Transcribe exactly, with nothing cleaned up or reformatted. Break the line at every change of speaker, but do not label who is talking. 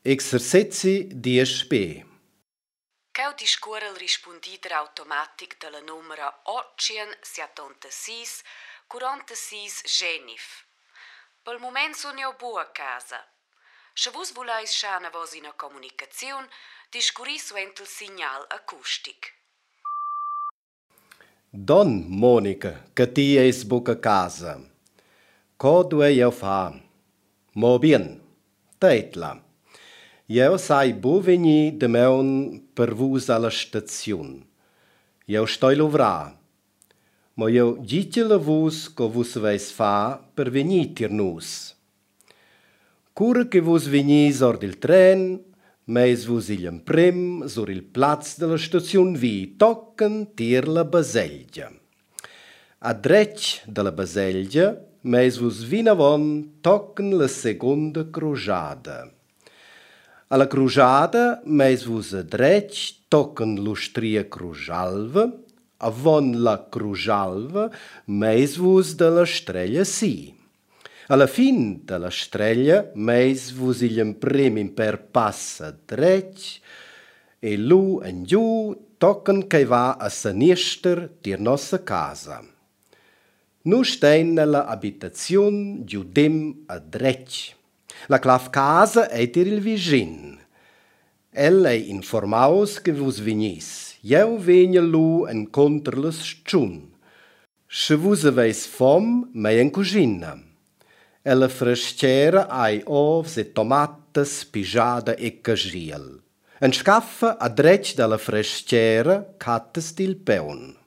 Exercizi dies B.
Cheu discurre il risponditer automatic della numera ottocentosettantasei quarantasei Genif. Pel moment sono io buo a casa. Se vos voleis schana vos in a comunicazione, discurris suent il signal acustic.
Don, Monica, che ti es buca a casa. Co due io fa? Mo bien, teitla. Io sai bu veni de meun per vus alla staziun. Io stoi lovra. Ma io dice la vus co vus veis fa per venir tir nus. Cura che vus venis or del tren, meis vus il prim sur il plaz della staziun vi tocken tir la baselgia. A drech della baselgia, meis vus vinavon tocken la seconda crociada. Alla crociada, meis vus a drech tocken l'ustria crocialva, avon la crocialva, meis vus de la streglia si. Alla fin della streglia, meis vus il prim per passa drech, e lu en giù tocken che va a sanister dir nossa casa. Nu stein nella abitaziun giudem a drech. La clav casa è dir il vicin. El è informaus che vus venis. Jeu vegna lu en contra las stschun. Se vus aveis fom, mei en cugina. Ella frasciera ai ovs e tomatas pisciada e casriel. En scaffa a drech dalla frasciera cattas dil peun.